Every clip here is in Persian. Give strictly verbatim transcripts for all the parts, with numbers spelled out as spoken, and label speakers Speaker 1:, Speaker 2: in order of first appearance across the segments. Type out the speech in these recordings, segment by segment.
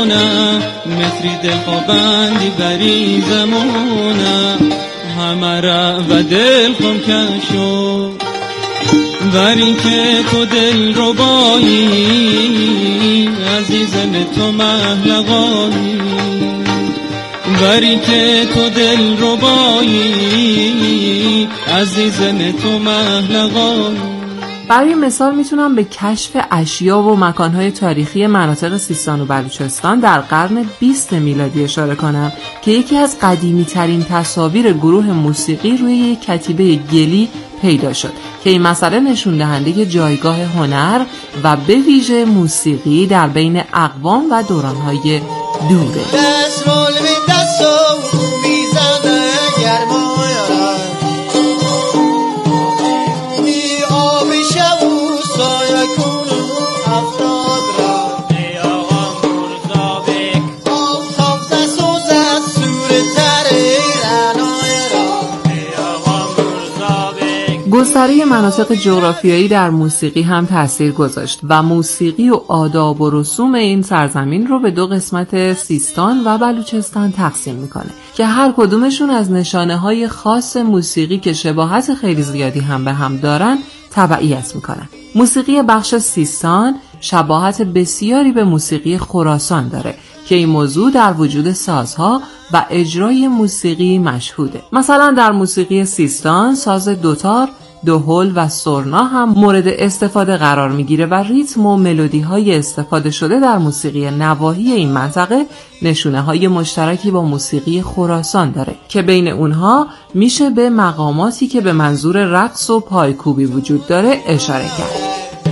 Speaker 1: زمونه متری دل بندی بری زمونه همه را و دل خم کشو بری که تو دل رو بایی عزیزم تو محلقایی بری که تو دل رو بایی عزیزم تو محلقایی.
Speaker 2: برای مثال میتونم به کشف اشیا و مکانهای تاریخی مناطق سیستان و بلوچستان در قرن بیست میلادی اشاره کنم که یکی از قدیمی ترین تصاویر گروه موسیقی روی یک کتیبه گلی پیدا شد که این مسئله نشون دهنده جایگاه هنر و به ویژه موسیقی در بین اقوام و دورانهای دوره. گستره مناطق جغرافیایی در موسیقی هم تأثیر گذاشت و موسیقی و آداب و رسوم این سرزمین رو به دو قسمت سیستان و بلوچستان تقسیم میکنه که هر کدومشون از نشانه‌های خاص موسیقی که شباهت خیلی زیادی هم به هم دارن تبعیت میکنن. موسیقی بخش سیستان شباهت بسیاری به موسیقی خراسان داره که این موضوع در وجود سازها و اجرای موسیقی مشهوده. مثلا در موسیقی سیستان ساز دوتار، دهل و سرنا هم مورد استفاده قرار میگیره و ریتم و ملودی های استفاده شده در موسیقی نواحی این منطقه نشونه های مشترکی با موسیقی خراسان داره که بین اونها میشه به مقاماتی که به منظور رقص و پایکوبی وجود داره اشاره کرد.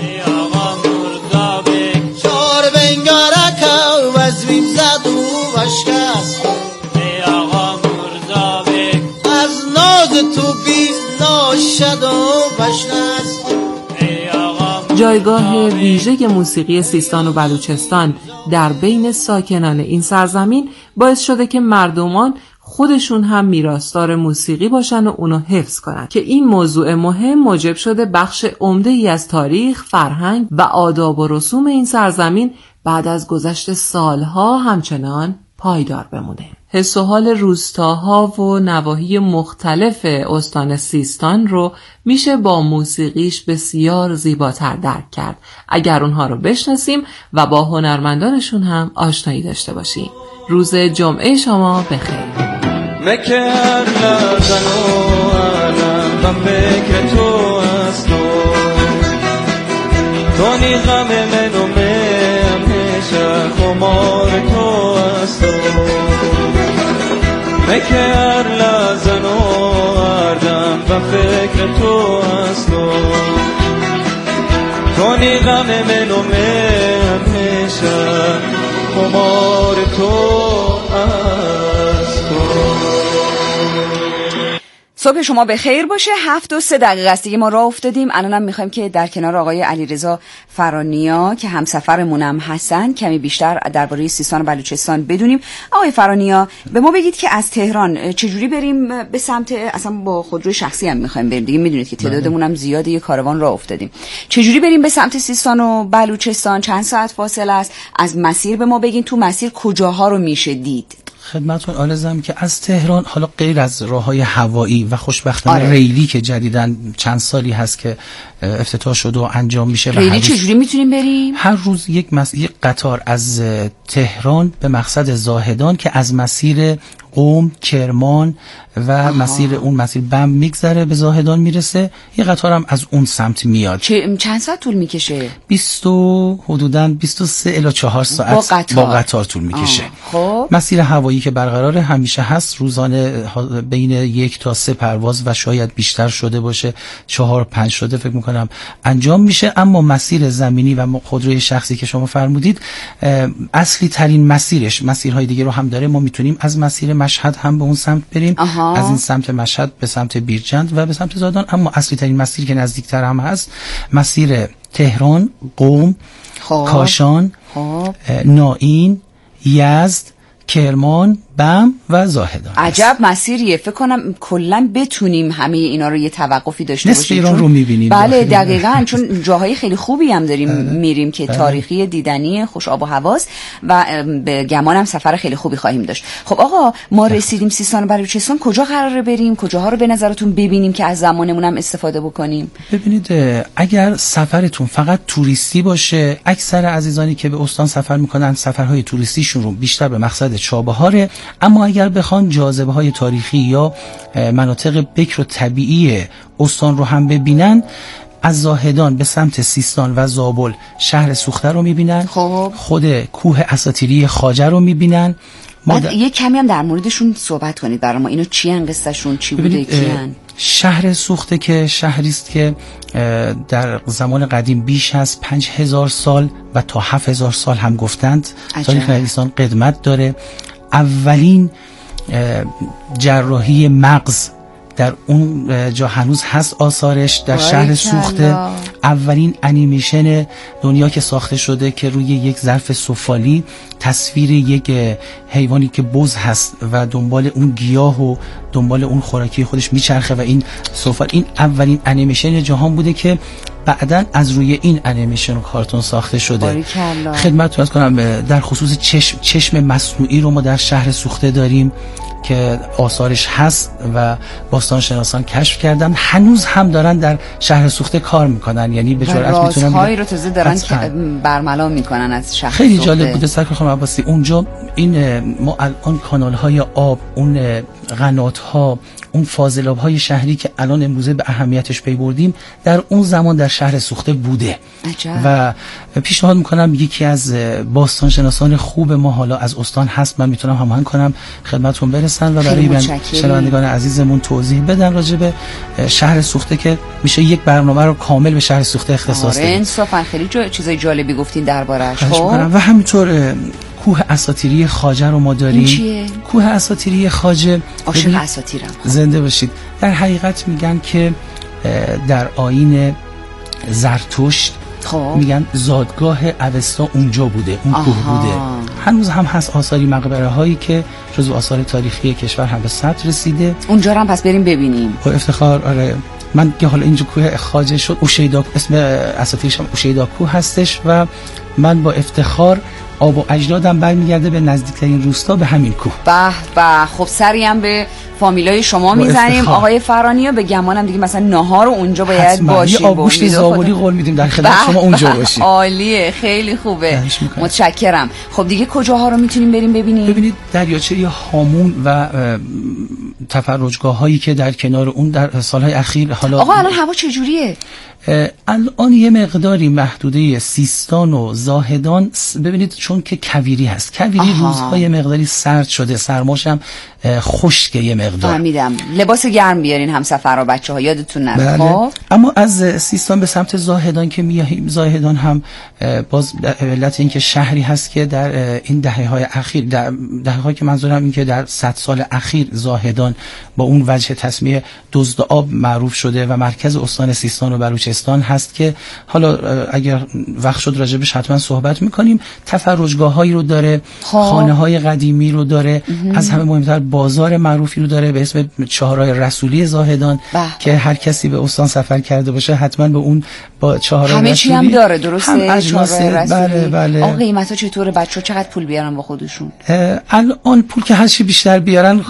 Speaker 2: جایگاه ویژه موسیقی سیستان و بلوچستان در بین ساکنان این سرزمین باعث شده که مردمان خودشون هم میراثدار موسیقی باشن و اونو حفظ کنن که این موضوع مهم موجب شده بخش عمده‌ای از تاریخ، فرهنگ و آداب و رسوم این سرزمین بعد از گذشت سالها همچنان پایدار بمونه. حس و حال روستاها و نواحی مختلف استان سیستان رو میشه با موسیقیش بسیار زیباتر درک کرد اگر اونها رو بشناسیم و با هنرمندانشون هم آشنایی داشته باشیم. روز جمعه شما بخیر.
Speaker 1: مکر لازن و علم و فکر تو است تو نی غم من و من همیشه خمار تو است مکر لازن و علم و فکر تو است تو نی غم من و من همیشه خمار تو است.
Speaker 3: صبح شما به خیر باشه. هفت و سه دقیقه است دیگه ما راه افتادیم. الانم میخوایم که در کنار آقای علیرضا فرانیا که همسفرمونم هستن کمی بیشتر درباره سیستان و بلوچستان بدونیم. آقای فرانیا به ما بگید که از تهران چجوری بریم به سمت، اصلا با خودروی شخصی هم میخوایم بریم دیگه، میدونید که تعدادمون هم زیاده، یه کاروان راه افتادیم. چجوری بریم به سمت سیستان و بلوچستان؟ چند ساعت فاصله است؟ از مسیر به ما بگین، تو مسیر کجاها رو میشه دید؟
Speaker 4: خدمتتون عرضم که از تهران حالا غیر از راههای هوایی و خوشبختانه
Speaker 3: آره.
Speaker 4: ریلی که جدیداً چند سالی هست که افتتاح شده و انجام میشه،
Speaker 3: ریلی چجوری میتونیم بریم؟
Speaker 4: هر روز یک مس... یک قطار از تهران به مقصد زاهدان که از مسیر قم، کرمان و آها. مسیر اون مسیر بم میگذره به زاهدان میرسه. یه قطار هم از اون سمت میاد.
Speaker 3: چه چند ساعت طول میکشه؟
Speaker 4: بیست حدوداً بیست و سه الی چهار ساعت با قطار, با قطار طول میکشه.
Speaker 3: خب
Speaker 4: مسیر هوایی که برقرار همیشه هست، روزانه بین یک تا سه پرواز و شاید بیشتر شده باشه، چهار پنج شده فکر میکنم انجام میشه. اما مسیر زمینی و خودروی شخصی که شما فرمودید اصلی ترین مسیرش، مسیرهای دیگه رو هم داره. ما میتونیم از مسیر مشهد هم به اون سمت بریم، آها. از این سمت مشهد به سمت بیرجند و به سمت زاهدان. اما اصلی ترین مسیر که نزدیکتر هم هست مسیر تهران، قم، خوب. کاشان، خوب. نائین، یزد، کرمان، بم و زاهدان.
Speaker 3: عجب مسیریه. فکر کنم کلا بتونیم همه اینا رو یه توقفی داشته
Speaker 4: باشیم. نصف ایران رو می‌بینیم.
Speaker 3: بله دقیقاً، چون جاهای خیلی خوبی هم داریم میریم که تاریخی، دیدنی، خوش آب و هواست و به گمانم سفر خیلی خوبی خواهیم داشت. خب آقا ما رسیدیم سیستان و بلوچستان، کجا قراره بریم؟ کجاها رو به نظرتون ببینیم که از زمانمون هم استفاده بکنیم؟
Speaker 4: ببینید اگر سفرتون فقط توریستی باشه، اکثر عزیزانی که به استان سفر میکنن سفرهای توریستیشون رو بیشتر به مقصد چابهاره، اما اگر بخوان جاذبه های تاریخی یا مناطق بکر و طبیعی استان رو هم ببینن، از زاهدان به سمت سیستان و زابل شهر سوخته رو میبینن.
Speaker 3: خب
Speaker 4: خود کوه اساطیری خواجه رو میبینن.
Speaker 3: بعد د... یه کمی هم در موردشون صحبت کنید برای ما. اینو چی ان قصهشون چی بوده کیان؟
Speaker 4: شهر سوخته که شهری است که در زمان قدیم بیش از پنج هزار سال و تا هفت هزار سال هم گفتند تاریخ نویسان قدمت داره. اولین جراحی مغز در اون جا هنوز هست آثارش در شهر سوخته. اولین انیمیشن دنیا که ساخته شده که روی یک ظرف سفالی تصویر یک حیوانی که بز هست و دنبال اون گیاه و دنبال اون خوراکی خودش میچرخه و این سفال، این اولین انیمیشن جهان بوده که بعداً از روی این انیمیشن و کارتون ساخته شده. خدمتتون عرض کنم در خصوص چشم چشم مصنوعی رو ما در شهر سوخته داریم که آثارش هست و باستانشناسان کشف کردن، هنوز هم دارن در شهر سوخته کار میکنن، یعنی به جرئت میتونن
Speaker 3: رازهایی رو تازه دارن که برملا میکنن از شهر
Speaker 4: خیلی
Speaker 3: سوخته.
Speaker 4: جالب بوده سرکار خانم عباسی اونجا. این ما الان کانال های آب، اون قنات ها، اون فاضلاب های شهری که الان امروزه به اهمیتش پی بردیم در اون زمان در شهر سوخته بوده.
Speaker 3: عجب.
Speaker 4: و پیشنهاد میکنم یکی از باستانشناسان خوب ما حالا از استان هست، من میتونم هماهنگ کنم خدمتتون برسن و برای شنوندگان عزیزمون توضیح بدن راجع به شهر سوخته که میشه یک برنامه رو کامل به شهر سوخته اختصاص دادیم.
Speaker 3: انصافا خیلی جا... چیزای جالبی گفتین دربارش.
Speaker 4: خب و همینطور کوه اساطیری خواجه رو ما داریم.
Speaker 3: چیه؟
Speaker 4: کوه اساطیری خواجه
Speaker 3: عاشق اساطیرم.
Speaker 4: زنده باشید. در حقیقت میگن که در آیین زرتشت
Speaker 3: خب
Speaker 4: میگن زادگاه اوستا اونجا بوده، اون کوه بوده. هنوز هم هست آثاری مقبره هایی که جزو آثار تاریخی کشور هم به ثبت رسیده.
Speaker 3: اونجا هم پس بریم ببینیم.
Speaker 4: با افتخار. آره من که حالا اینجا کوه خواجه شد، اوشیدا اسم اساطیرش هم اوشیدا کوه هستش و من با افتخار آب و اجدادم برمیگرده به نزدیکترین روستا به همین کوه.
Speaker 3: به به. خب سری هم به فامیلای شما میزنیم آقای فرانیا، به گمانم دیگه مثلا ناهار رو اونجا باید باشیم.
Speaker 4: یه آبگوشت زابلی قول میدیم در خدمت شما اونجا باشیم.
Speaker 3: عالیه، خیلی خوبه، متشکرم. خب دیگه کجاها رو میتونیم بریم ببینیم؟
Speaker 4: ببینید دریاچه هامون و تفرجگاه هایی که در کنار اون در سالهای اخیر. حالا
Speaker 3: آقا الان هوا چجوریه؟
Speaker 4: الان یه مقداری محدوده سیستان و زاهدان ببینید چون که کویری هست، کویری روزهای مقداری سرد شده، سرماش هم خشکه یه مقدار.
Speaker 3: فهمیدم. لباس گرم بیارین همسفرها بچه‌ها، یادتون نره.
Speaker 4: بله.
Speaker 3: خب
Speaker 4: اما از سیستان به سمت زاهدان که میاییم، زاهدان هم باز علت این که شهری هست که در این دهه‌های اخیر، در دهه‌هایی که منظورم این که در صد سال اخیر زاهدان با اون وجه تسمیه دزد آب معروف شده و مرکز استان سیستان و بلوچستان هست که حالا اگر وقت شد راجبش حتما صحبت میکنیم. تفرجگاه‌هایی رو داره، خانه‌های قدیمی رو داره، از همه مهمتر بازار معروفی رو داره به اسم چهارراه رسولی زاهدان
Speaker 3: بح.
Speaker 4: که هر کسی به استان سفر کرده باشه حتما به اون با چهارراه
Speaker 3: همه
Speaker 4: رسولی
Speaker 3: همه چی هم داره. درسته؟
Speaker 4: چهارراه رسولی. بله بله.
Speaker 3: آقا قیمتا چطوره؟ بچه‌ها چقدر پول بیارن با خودشون؟
Speaker 4: الان پول که هر چی بیشتر بیارن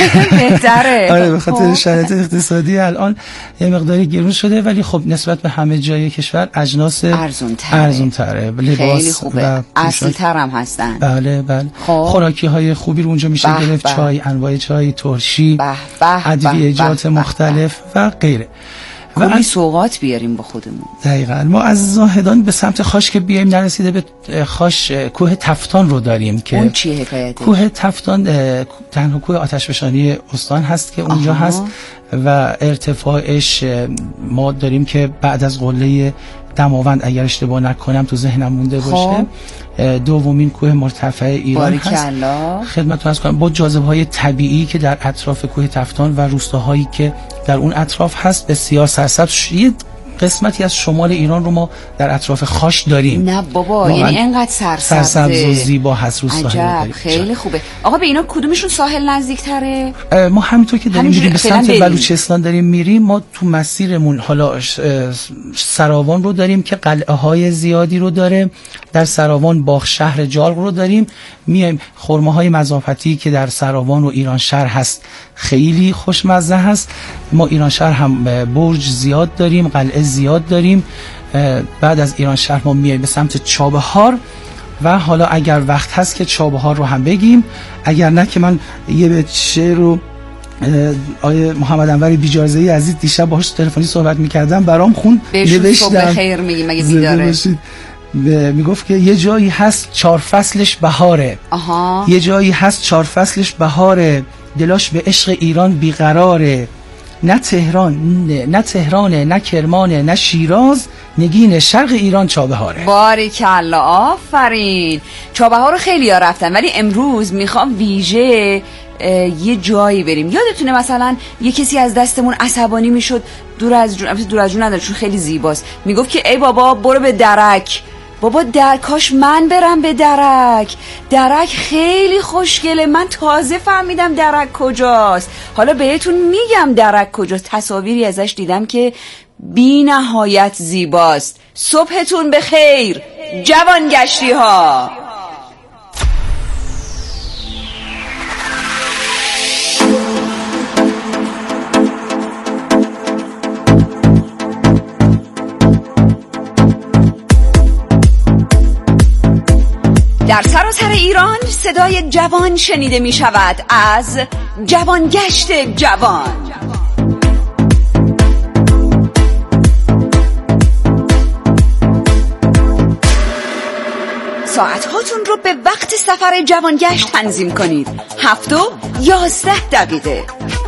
Speaker 3: بهتره.
Speaker 4: آره به خاطر شرایط اقتصادی الان یه مقداری گرون شده، ولی خب نسبت به همه جای کشور اجناس
Speaker 3: ارزون تره،
Speaker 4: ارزون تره.
Speaker 3: لباس و اصلی تر هم هستن.
Speaker 4: بله بله. خوراکی های خوبی رو اونجا میشه گرفت، چای، انواع چای ترشی، ادویه‌جات مختلف و غیره.
Speaker 3: و این سوغات بیاریم با خودمون.
Speaker 4: دقیقاً. ما از زاهدان به سمت خاش که بیایم نرسیده به خاش کوه تفتان رو داریم که
Speaker 3: اون چیه حکایتش؟
Speaker 4: کوه تفتان تنها کوه آتشفشانی استان هست که اونجا آها. هست و ارتفاعش ما داریم که بعد از قله دماوند اگر اشتباه نکنم تو ذهنم مونده باشه دومین کوه مرتفع ایران هست. خدمتتون عرض کنم با جاذبه‌های طبیعی که در اطراف کوه تفتان و روستاهایی که در اون اطراف هست بسیار سرسبز. قسمتی از شمال ایران رو ما در اطراف خاش داریم.
Speaker 3: نه بابا، یعنی اینقدر سرسبز
Speaker 4: سرسبز و زیبا هست رو ساحل.
Speaker 3: خیلی خوبه. آقا به اینا کدومشون ساحل نزدیکتره؟
Speaker 4: ما همینطور که داریم میریم به سمت بلوچستان داریم میریم، ما تو مسیرمون حالا سراوان رو داریم که قلعه های زیادی رو داره. در سراوان باغ شهر جالق رو داریم، میایم خرماهای مضافتی که در سراوان و ایران شهر هست خیلی خوشمزه هست. ما ایران شهر هم برج زیاد داریم، قلعه زیاد داریم. بعد از ایران شهر ما میایم به سمت چابهار و حالا اگر وقت هست که چابهار رو هم بگیم، اگر نه که من یه بیت شعر رو آیه محمد انور بیجارزه‌ای عزیز دیشب باهاش تلفنی صحبت می‌کردم، برام خون
Speaker 3: نوشتم خیر میگی مگه بیداره.
Speaker 4: میگفت که یه جایی هست چهار فصلش بهاره.
Speaker 3: آها.
Speaker 4: یه جایی هست چهار فصلش بهاره، دلاش به عشق ایران بیقراره. نه تهران نه, نه تهرانه نه کرمانه نه شیراز، نگین شرق ایران چابهاره.
Speaker 3: باریکلا، آفرین. چابهار رو خیلی ها رفتن، ولی امروز میخوام ویژه یه جایی بریم. یادتونه مثلا یه کسی از دستمون عصبانی میشد دور از جون، البته دور از جون نداره چون خیلی زیباست، میگفت که ای بابا برو به درک. بابا در کاش من برم به درک. درک خیلی خوشگله، من تازه فهمیدم درک کجاست. حالا بهتون میگم درک کجاست. تصاویری ازش دیدم که بی نهایت زیباست. صبحتون بخیر جوان گشتی ها. در سراسر ایران صدای جوان شنیده می شود از جوانگشت جوان. ساعت هاتون رو به وقت سفر جوانگشت تنظیم کنید. هفت و یازده دقیقه.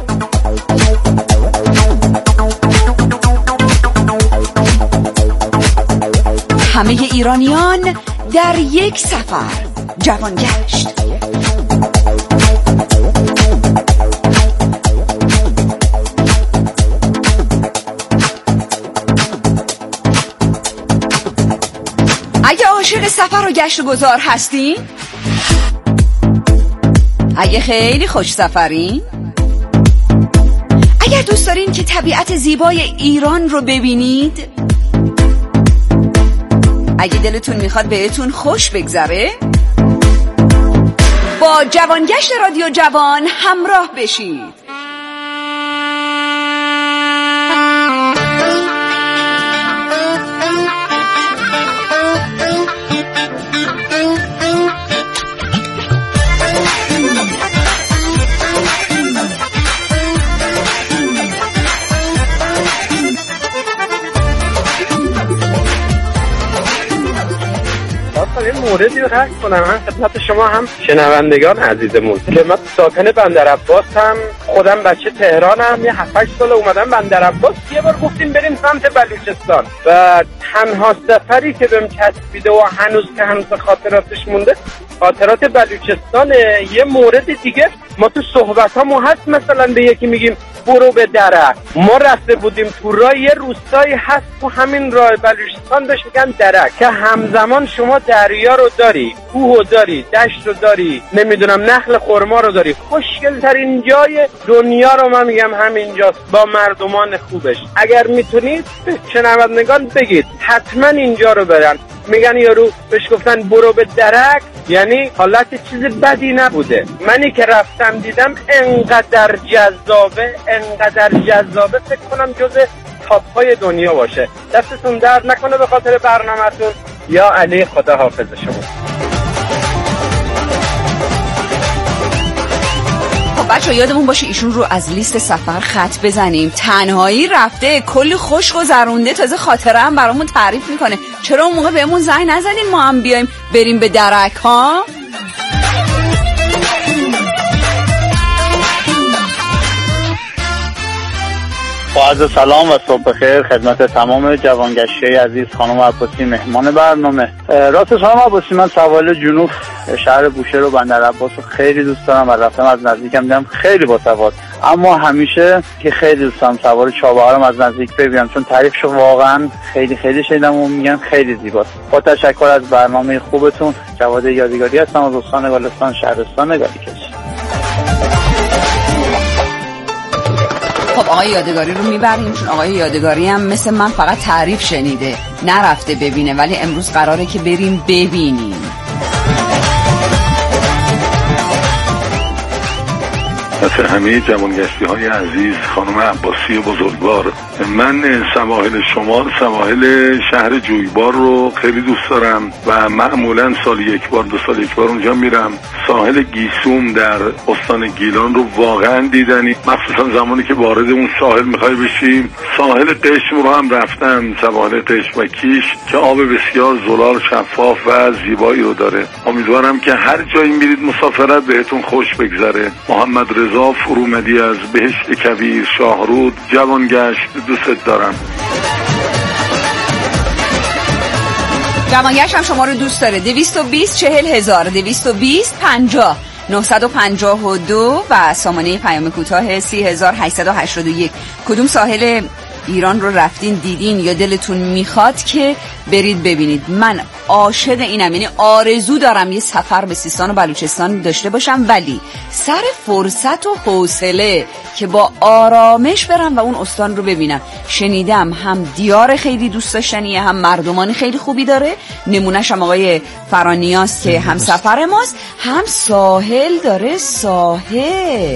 Speaker 3: همه ایرانیان در یک سفر جوانگشت. اگه عاشق سفر و گشت و گذار هستین، اگه خیلی خوش سفرین، اگر دوست دارین که طبیعت زیبای ایران رو ببینید، اگه دلتون میخواد بهتون خوش بگذره، با جوانگشت رادیو جوان همراه بشید.
Speaker 5: این موردی رو رد کنم هم خدمت شما هم شنوندگان عزیزمون که من ساکن بندرعباس هم، خودم بچه تهرانم، یه هفت هشت سال اومدم بندرعباس. یه بار گفتیم بریم سمت بلوچستان و تنها سفری که بهم چسبیده و هنوز که هنوز خاطراتش مونده خاطرات بلوچستانه. یه مورد دیگه ما تو صحبتامون هست، مثلا به یکی میگیم برو به درک. ما رفته بودیم تو راه، یه روستایی هست تو همین راه بلوچستان بهش میگن درک، که همزمان شما دریا رو داری، کوه رو داری، دشت رو داری، نمیدونم نخل خرما رو داری. خوشگل ترین جای دنیا رو من میگم همینجاست با مردمان خوبش. اگر میتونید به شنوندگان بگید حتما اینجا رو برن. میگن یارو بهش گفتن برو به درک، یعنی حالت چیز بدی نبوده. منی که رفتم دیدم انقدر جذابه، انقدر جذابه، فکر کنم جز تاپ های دنیا باشه. دستتون درد نکنه به خاطر برنامه‌تون. یا علی، خدا حافظ شما.
Speaker 3: بچه یادمون باشه ایشون رو از لیست سفر خط بزنیم. تنهایی رفته، کلی خوش گذرونده، تازه خاطره هم برامون تعریف میکنه. چرا اون موقع بهمون زنگ نزدین ما هم بیایم بریم به درک ها؟
Speaker 6: با عرض سلام و صبح بخیر خدمت تمام جوانگشتی عزیز. خانم عباسی مهمان برنامه. راستش خانم عباسی، من سوال جنوب شهر بوشهر و بندرعباس رو خیلی دوست دارم و رفتم از نزدیکم دیدم خیلی باسواد. اما همیشه که خیلی دوستم سوار چابهارم از نزدیک ببینم، چون تعریفش واقعا خیلی خیلی شنیدم و میگن خیلی زیباست. با تشکر از برنامه خوبتون. جواد یادگاری هستم از استان گلستان، شهرستان گالیکش.
Speaker 3: خب آقای یادگاری رو میبریم، چون آقای یادگاری هم مثل من فقط تعریف شنیده، نرفته ببینه، ولی امروز قراره که بریم ببینیم.
Speaker 7: مثل همه جوانگشتی های عزیز خانم عباسی بزرگوار، من سواحل شمال، سواحل شهر جویبار رو خیلی دوست دارم و معمولا سال یک بار دو سال یک بار اونجا میرم. ساحل گیسوم در استان گیلان رو واقعا دیدنی، مخصوصا زمانی که وارد اون ساحل میخوای بشیم. ساحل قشم رو هم رفتم، سواحل قشم و کیش که آب بسیار زلال، شفاف و زیبایی رو داره. امیدوارم که هر جایی میرید مسافرت بهتون خوش بگذره. محمد رضا فرومدی از بهشت کویر، شاهرود، جوانگشت. دوست دارم.
Speaker 3: جوانگشت هم شما رو دوست داره. دویست و بیست چهل هزار، دویست و بیست پنجاه نهصد و پنجاه و دو و سامانه پیام کوتاه سی هزار هشتصد و هشتاد و یک. کدوم ساحل ایران رو رفتین دیدین یا دلتون میخواد که برید ببینید؟ من عاشق اینم، یعنی آرزو دارم یه سفر به سیستان و بلوچستان داشته باشم، ولی سر فرصت و حوصله که با آرامش برم و اون استان رو ببینم. شنیدم هم دیار خیلی دوست داشتنیه، هم مردمان خیلی خوبی داره. نمونهش هم آقای فرانیاست که هم سفر ماست، هم ساحل داره. ساحل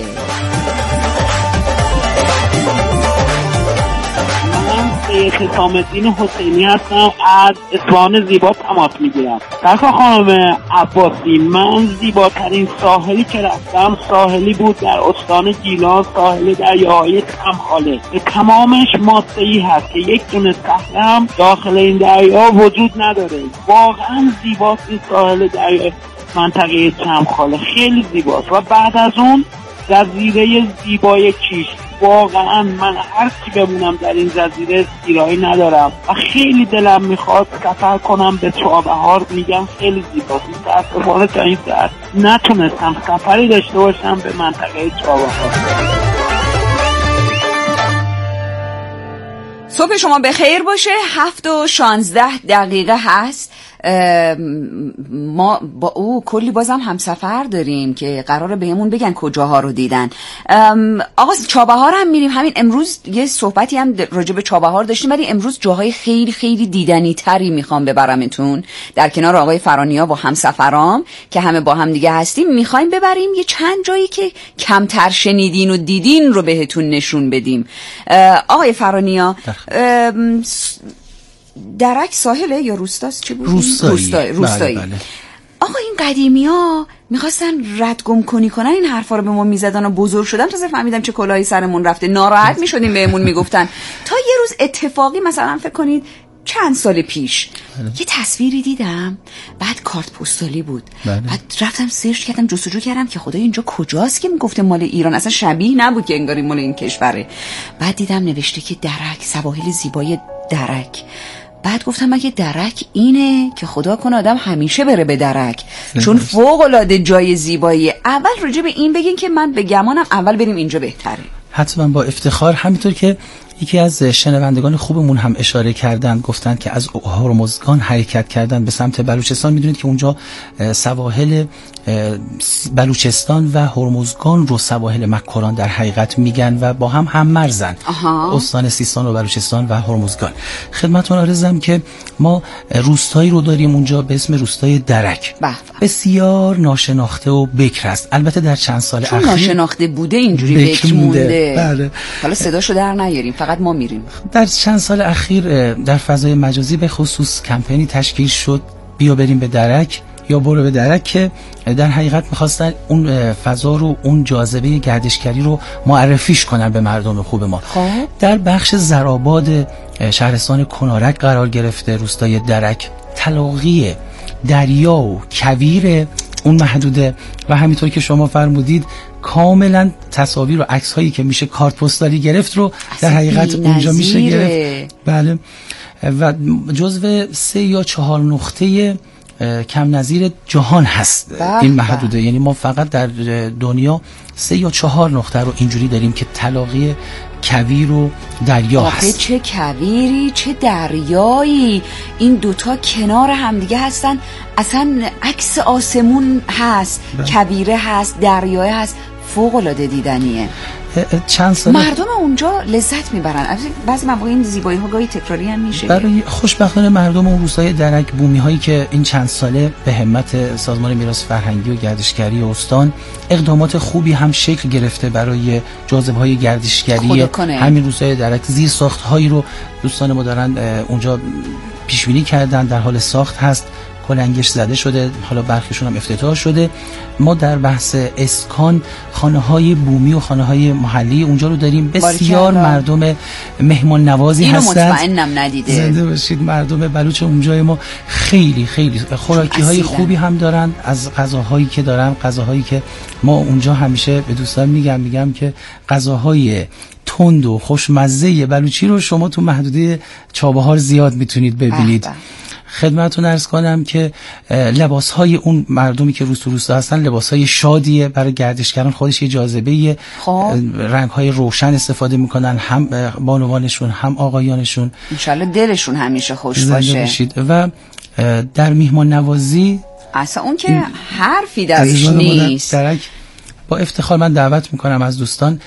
Speaker 8: حسام الدین حسینی هستم، از اصفهان زیبا تماس میگیرم. درکا خانم عباسی، من زیباترین ساحلی که رفتم ساحلی بود در استان گیلان، ساحل دریاهای کمخاله. به تمامش ماده‌ای هست که یک دونه صخره هم داخل این دریا وجود نداره. واقعا زیباست این ساحل دریا منطقه کمخاله، خیلی زیباست. و بعد از اون جزیره زیبای کیش، واقعا من هر چی بمونم در این جزیره سیرایی ندارم و خیلی دلم میخواد سفر کنم به چابهار. میگم خیلی زیباست، متاسفانه تا این ساعت نتونستم سفری داشته باشم به منطقه چابهار.
Speaker 3: صبح شما بخیر باشه. هفت و شانزده دقیقه هست. ما با او کلی بازم همسفر داریم که قراره بهمون بگن کجاها رو دیدن. آقا چابهار هم میریم. همین امروز یه صحبتی هم راجع به چابهار داشتیم، ولی امروز جاهای خیلی خیلی دیدنی تری میخوام ببرمتون در کنار آقای فرانیا و همسفرام که همه با هم دیگه هستیم. میخوایم ببریم یه چند جایی که کمتر شنیدین و دیدین رو بهتون نشون بدیم. آقای فرانیا، درک ساحله یا روستاست؟ چی بود؟
Speaker 4: روستایی.
Speaker 3: روستایی. روستایی.
Speaker 4: بله بله.
Speaker 3: آقا این قدیمی ها میخواستن ردگم کنی کنن این حرفا رو به ما میزدن و بزرگ شدم تازه فهمیدم چه کلاهی سرمون رفته. ناراحت میشدیم بهمون میگفتن. تا یه روز اتفاقی مثلا فکر کنید چند سال پیش بله. یه تصویری دیدم، بعد کارت پستالی بود بله. بعد رفتم سرچ کردم، جستجو کردم که خدای اینجا کجاست که میگفته مال ایران، اصلا شبیه نبود که انگاری مال این کشوره. بعد دیدم نوشته که درک، سواحل زیبای درک. بعد گفتم مگه درک اینه که خدا کنه آدم همیشه بره به درک، چون فوق العاده جای زیبایی. اول راجع به این بگین که من به گمانم اول بریم اینجا بهتره.
Speaker 4: حتما با افتخار. همینطور که یکی از شنوندگان خوبمون هم اشاره کردن، گفتن که از هرمزگان حرکت کردن به سمت بلوچستان. میدونید که اونجا سواحل بلوچستان و هرمزگان رو سواحل مکران در حقیقت میگن و با هم هم مرزن. استان سیستان و بلوچستان و هرمزگان. خدمتتون عرضم که ما روستایی رو داریم اونجا به اسم روستای درک.
Speaker 3: بحفه.
Speaker 4: بسیار ناشناخته و بکر است. البته در چند سال
Speaker 3: اخیر
Speaker 4: ناشناخته
Speaker 3: بوده، اینجوری بکر مونده.
Speaker 4: بله.
Speaker 3: حالا صداشو در نیاریم، فقط ما میریم.
Speaker 4: در چند سال اخیر در فضای مجازی به خصوص کمپینی تشکیل شد بیا بریم به درک یا برو به درک، که در حقیقت میخواستن اون فضا رو، اون جاذبه گردشگری رو معرفیش کنن به مردم خوب ما.
Speaker 3: خب
Speaker 4: در بخش زرآباد شهرستان کنارک قرار گرفته روستای درک. تلاقی دریا و کویر اون محدوده و همینطور که شما فرمودید کاملا تصاویر و عکس هایی که میشه کارت پستالی گرفت رو در حقیقت اونجا میشه گرفت. بله. و جزو سه یا چهار نقطه کم نظیر جهان هست
Speaker 3: بله
Speaker 4: این محدوده. یعنی ما فقط در دنیا سه یا چهار نقطه رو اینجوری داریم که تلاقی کویر و دریا
Speaker 3: آخه
Speaker 4: هست.
Speaker 3: چه کویری چه دریایی، این دوتا کنار همدیگه هستن، اصلا عکس آسمون هست، کویره هست، دریای هست، فوق العاده دیدنیه.
Speaker 4: چند سال
Speaker 3: مردم اونجا لذت میبرن. بعضی مواقع این زیبایی ها گاهی تکراری هم میشه.
Speaker 4: برای خوشبختانه مردم اون روستای درک بومی هایی که این چند ساله به همت سازمان میراث فرهنگی و گردشگری استان اقدامات خوبی هم شکل گرفته برای جاذبه های گردشگری همین روستای درک. زیر ساخت هایی رو دوستان ما دارن اونجا پیش بینی کردن، در حال ساخت هست، کلنگش زده شده، حالا برخیشون هم افتتاح شده. ما در بحث اسکان خانه های بومی و خانه های محلی اونجا رو داریم. بسیار مردم مهمان نوازی هستند.
Speaker 3: اینو مطمئنم ندیده.
Speaker 4: زنده باشید. مردم بلوچ اونجای ما خیلی خیلی خوراکی های خوبی هم دارن. از غذاهایی که دارن، غذاهایی که ما اونجا همیشه به دوستان میگم میگم که غذاهای تند و خوشمزه بلوچی رو شما تو محدوده چابهار زیاد میتونید ببینید. خدمتتون عرض کنم که لباس‌های اون مردمی که روز تو روستا هستن لباس‌های شادیه، برای گردشگران خودش یه جاذبه. رنگ‌های روشن استفاده میکنن، هم بانوانشون هم آقایانشون.
Speaker 3: انشالله دلشون همیشه خوش باشه.
Speaker 4: باشید. و در میهمان نوازی
Speaker 3: اصلا اون که حرفی درش نیست.
Speaker 4: درک با افتخار من دعوت میکنم از دوستان.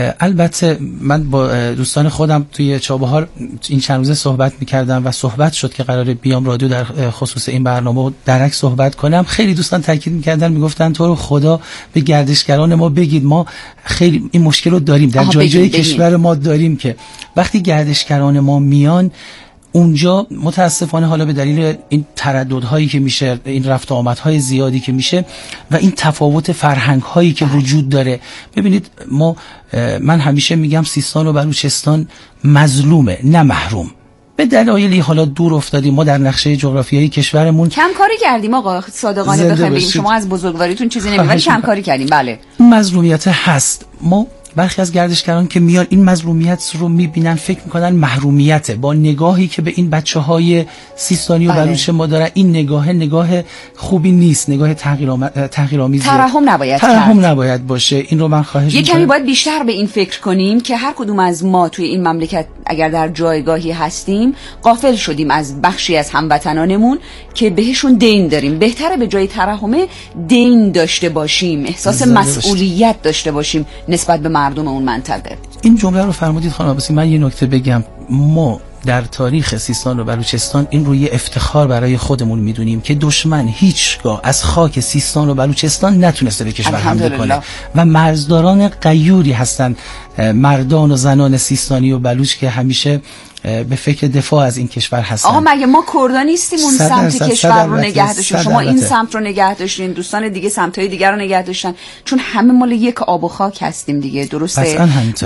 Speaker 4: البته من با دوستان خودم توی چابهار این چند روزه صحبت میکردم و صحبت شد که قراره بیام رادیو در خصوص این برنامه درک صحبت کنم. خیلی دوستان تاکید میکردن، میگفتن تو رو خدا به گردشگران ما بگید، ما خیلی این مشکل رو داریم در جای جای کشور ما داریم که وقتی گردشگران ما میان اونجا متاسفانه حالا به دلیل این ترددهایی که میشه، این رفت و آمدهای زیادی که میشه و این تفاوت فرهنگهایی که وجود داره، ببینید ما من همیشه میگم سیستان و بلوچستان مظلومه نه محروم. به دلایلی حالا دور افتادیم، ما در نقشه جغرافیایی کشورمون
Speaker 3: کم کاری کردیم. آقا صادقانه بخوایم بگیم شما از بزرگواریتون چیزی نمیگید ولی کم کاری کردیم. بله
Speaker 4: مظلومیت هست. ما برخی از گردشگران که میان این مظلومیت رو میبینن فکر میکنن محرومیته. با نگاهی که به این بچه های سیستانی و بلوچ ما دارن، این نگاه نگاه خوبی نیست، نگاه تحقیرآمیزه.
Speaker 3: ترحم نباید
Speaker 4: ترحم نباید باشه. این رو من خواهش
Speaker 3: میکنم. یه کمی باید بیشتر به این فکر کنیم که هر کدوم از ما توی این مملکت اگر در جایگاهی هستیم غافل شدیم از بخشی از هموطنانمون که بهشون دین داریم. بهتره به جای ترحم دین داشته باشیم، احساس مسئولیت داشته باشیم نسبت به مردم اون منطقه.
Speaker 4: این جمله رو فرمودید خانم عباسی. من یه نکته بگم. ما در تاریخ سیستان و بلوچستان این رو یه افتخار برای خودمون میدونیم که دشمن هیچگاه از خاک سیستان و بلوچستان نتونسته به کشور حمله کنه و مرزداران غیوری هستن مردان و زنان سیستانی و بلوچ که همیشه به فکر دفاع از این کشور هستن.
Speaker 3: آقا مگه ما کردا نیستیم اون سمت کشور رو نگه داشتیم؟ شما این سمت رو نگه داشتین، دوستان دیگه سمت‌های دیگر رو نگه داشتن، چون همه مال یک آب و خاک هستیم دیگه. درسته؟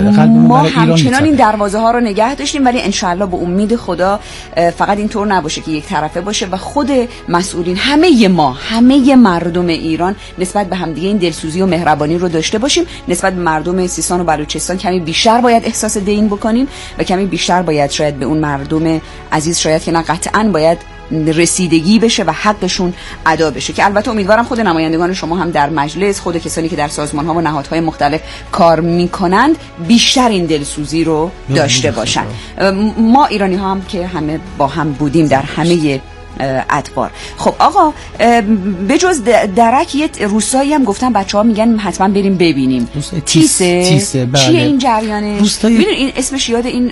Speaker 3: ما همچنان این دروازه ها رو نگه داشتیم، ولی انشالله به امید خدا فقط اینطور نباشه که یک طرفه باشه و خود مسئولین همه ما همه مردم ایران نسبت به همدیگه این دلسوزی و مهربانی رو داشته باشیم. نسبت به مردم سیستان و بلوچستان کمی بیشتر باید احساس دین بکنیم و کمی بیشتر باید شاید به اون مردم عزیز شاید که نه قطعاً باید رسیدگی بشه و حقشون ادا بشه، که البته امیدوارم خود نمایندگان شما هم در مجلس، خود کسانی که در سازمان ها و نهادهای مختلف کار میکنند بیشتر این دلسوزی رو داشته باشن. ما ایرانی ها هم که همه با هم بودیم در همه ادوار. خب آقا بجز درک یه روستایی هم گفتن بچه‌ها میگن حتما بریم ببینیم. تیسه.
Speaker 4: تیسه بله.
Speaker 3: چیه این جریانش؟
Speaker 4: روستای...
Speaker 3: ببین این اسمش یاد این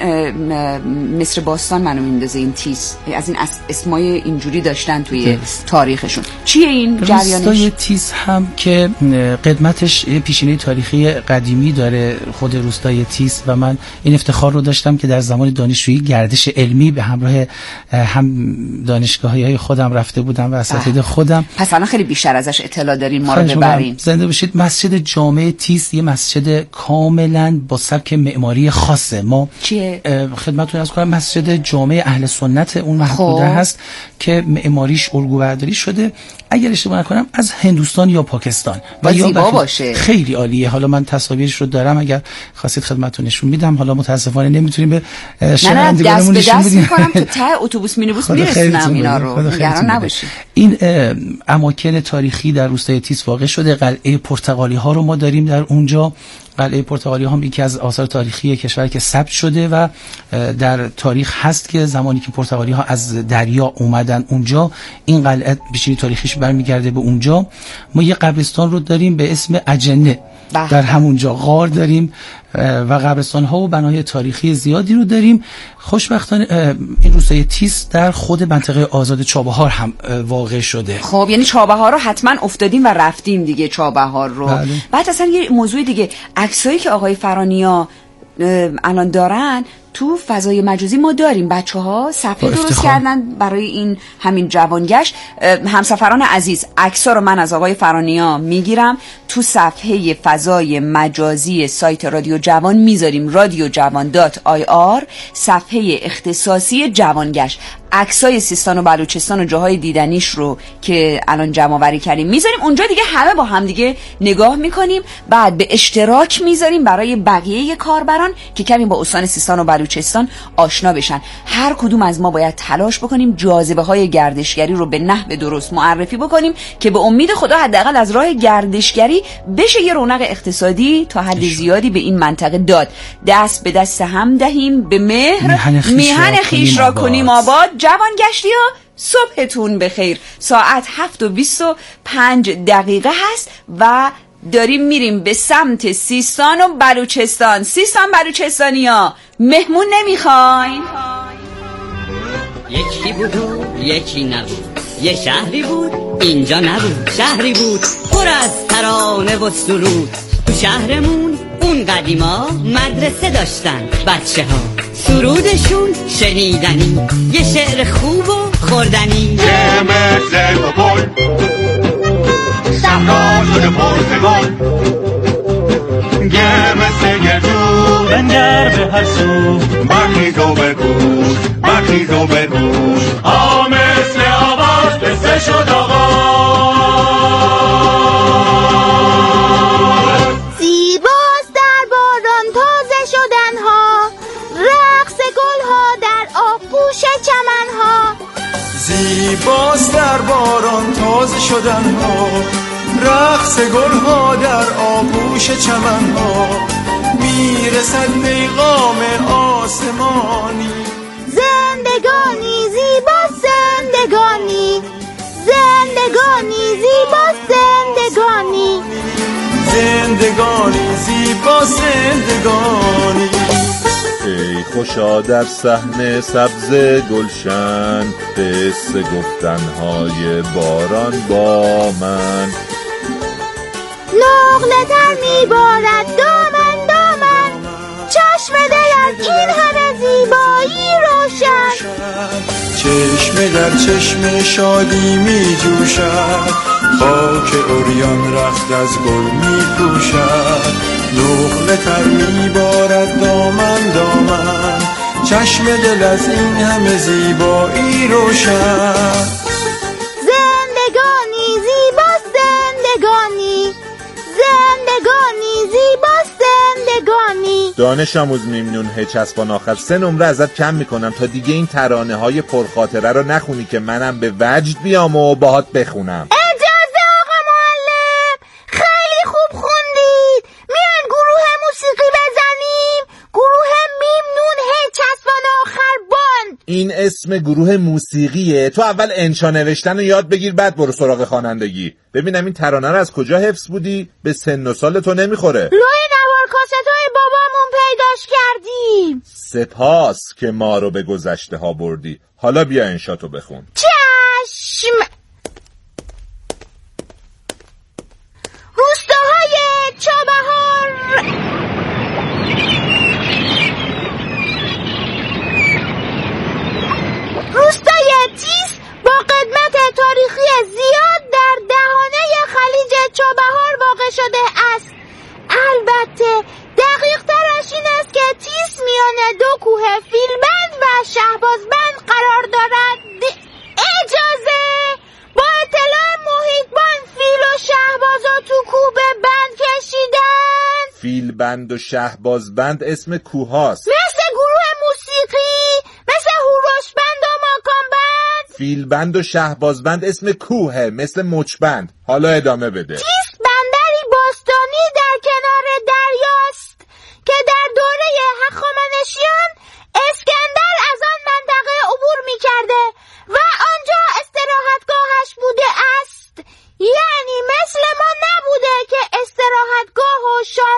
Speaker 3: مصر باستان منو میندازه. این تیس از این اسمای اینجوری داشتن توی دست. تاریخشون. چیه این جریانش؟
Speaker 4: روستای تیس هم که قدمتش پیشینه تاریخی قدیمی داره، خود روستای تیس، و من این افتخار رو داشتم که در زمان دانشجویی گردش علمی به همراه هم دانشگاه های خودم رفته بودم و اساتید خودم.
Speaker 3: پس الان خیلی بیشتر ازش اطلاع دارین، ما رو ببرین.
Speaker 4: زنده باشید. مسجد جامع تیس یه مسجد کاملا با سبک معماری خاصه. ما
Speaker 3: چیه؟
Speaker 4: خدمتتون عرض کنم مسجد جامع اهل سنت اون محدوده هست که معماریش الگو برداری شده اگر اشتباه نکنم از هندوستان یا پاکستان
Speaker 3: و یا زیبا باشه.
Speaker 4: خیلی عالیه. حالا من تصاویرش رو دارم، اگر خواستید خدمتتون نشون میدم. حالا متاسفانه نمیتونیم به شنوندگانمون نشون بدیم.
Speaker 3: دست به دست میکنم تو ته اتوبوس مینیبوس میرسونم اینا رو، نگران نباشید.
Speaker 4: این اماکن تاریخی در روستای تیز واقع شده. قلعه پرتغالی ها رو ما داریم در اونجا. قلعه پرتغالی ها یکی از آثار تاریخی کشور که ثبت شده و در تاریخ هست که زمانی که پرتغالی ها از دریا اومدن اونجا، این قلعه بیشتری تاریخیش برمیگرده به اونجا. ما یه قبرستان رو داریم به اسم اجنه در همونجا، غار داریم و قبرستان ها و بناهای تاریخی زیادی رو داریم. خوشبختانه این روستای تیز در خود منطقه آزاد چابهار هم واقع شده.
Speaker 3: خب یعنی چابهار رو حتما افتادیم و رفتیم دیگه، چابهار رو. بله. بعد اصلا یه موضوع دیگه، عکسایی که آقای فرانیا الان دارن تو فضای مجازی ما داریم، بچه ها صفحه درست کردن برای این همین جوانگشت. همسفران عزیز، عکس‌ها رو من از آقای فرانیا میگیرم، تو صفحه فضای مجازی سایت رادیو جوان میذاریم، رادیو جوان دات آی آر، صفحه اختصاصی جوانگشت. عکسای سیستان و بلوچستان و جاهای دیدنیش رو که الان جمع آوری کردیم میذاریم اونجا دیگه، همه با هم دیگه نگاه میکنیم، بعد به اشتراک میذاریم برای بقیه کاربران که کمی با استان سیستان و بلوچستان آشنا بشن. هر کدوم از ما باید تلاش بکنیم جاذبه های گردشگری رو به نحو درست معرفی بکنیم که به امید خدا حداقل از راه گردشگری بشه یه رونق اقتصادی تا حد زیادی به این منطقه داد. دست به دست هم دهیم، به مهر میهن خیش را کنیم آباد. جوان گشتی ها، صبحتون بخیر. ساعت هفت و بیست و پنج دقیقه هست و داریم میریم به سمت سیستان و بلوچستان. سیستان بلوچستانی ها، مهمون نمیخواین؟
Speaker 9: یکی بود و یکی نبود، یه شهری بود اینجا نبود، شهری بود پر از ترانه و سرود. تو شهرمون اون قدیما مدرسه داشتن بچه ها، سرودشون شنیدنی، یه شعر خوب و خوردنی.
Speaker 10: یه مثل گل صحرا شده پرتگل، یه مثل گردو بنگر به هر سو، برخیز و بگوش برخیز و بگوش. آ مثل آواز قصه شد آغاز،
Speaker 11: زیباست در باران تازه شدن ها، رقص گل ها در آغوش چمن ها.
Speaker 12: زیباست در باران تازه شدن ها، رقص گل ها در آغوش چمن ها. میرسد پیغام آسمانی،
Speaker 11: زندگانی زیباست زندگانی، زندگانی زیباست زندگانی،
Speaker 12: زندگانی زیباست زندگانی.
Speaker 13: ای خوشا در صحن سبز گلشن، قصه گفتنهای باران با من.
Speaker 11: نقل تر میبارد دامن دامن، چشم دل از این همه زیبایی روشن.
Speaker 12: چشم در چشم شادی می جوشد، خاک عریان رخت از گل می پوشد. نقل تر می بارد دامن دامن، چشم دل از این همه زیبایی روشن.
Speaker 11: زندگانی زیباست زندگانی، زندگانی زیباست زندگانی.
Speaker 13: دانش آموز میمنون هچسبان آخر، سه نمره ازت کم میکنم تا دیگه این ترانه های پرخاطره رو نخونی که منم به وجد بیام و باهات بخونم.
Speaker 11: اجازه آقا معلم، خیلی خوب خوندید. میان گروه موسیقی بزنیم، گروه میمنون هچسبان آخر باند.
Speaker 13: این اسم گروه موسیقیه، تو اول انشا نوشتن رو یاد بگیر بعد برو سراغ خوانندگی. ببینم این ترانه رو از کجا حفظ بودی؟ به سن و سال تو نمیخوره.
Speaker 11: روی نوار کاستای بابامون پیداش کردیم.
Speaker 13: سپاس که ما رو به گذشته ها بردی. حالا بیا انشاتو بخون.
Speaker 11: چشم. روستاهای چابهار، روستای تیز با قدمت تاریخی زیاد در دهانه خلیج چابهار واقع شده است. البته دقیق ترش این است که تیز میان دو کوه فیلبند و شهبازبند قرار دارد. اجازه با اطلاع محیطبان، فیل و شهبازا تو کوه بند کشیدن.
Speaker 13: فیلبند و شهبازبند اسم کوه هاست،
Speaker 11: مثل گروه موسیقی، مثل هوروشبند و ماکانبند.
Speaker 13: فیلبند و شهبازبند اسم کوهه، مثل مچبند. حالا ادامه بده.
Speaker 11: تیس بندری باستانی در کنار دریاست که در دوره هخامنشیان اسکندر از آن منطقه عبور می کرده و آنجا استراحتگاهش بوده است. یعنی مثل ما نبوده که استراحتگاه و شاه